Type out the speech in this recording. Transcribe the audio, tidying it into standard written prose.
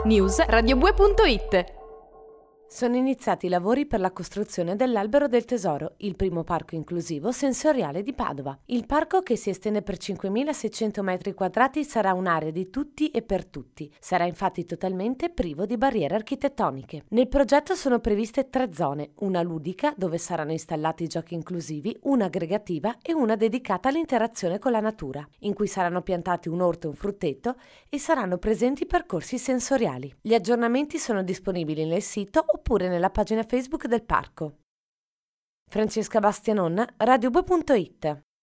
News radiobue.it. Sono iniziati i lavori per la costruzione dell'Albero del Tesoro, il primo parco inclusivo sensoriale di Padova. Il parco, che si estende per 5.600 metri quadrati, sarà un'area di tutti e per tutti. Sarà infatti totalmente privo di barriere architettoniche. Nel progetto sono previste 3 zone, una ludica, dove saranno installati giochi inclusivi, una aggregativa e una dedicata all'interazione con la natura, in cui saranno piantati un orto e un frutteto e saranno presenti percorsi sensoriali. Gli aggiornamenti sono disponibili nel sito oppure nella pagina Facebook del parco. Francesca Bastianonna, radiobue.it.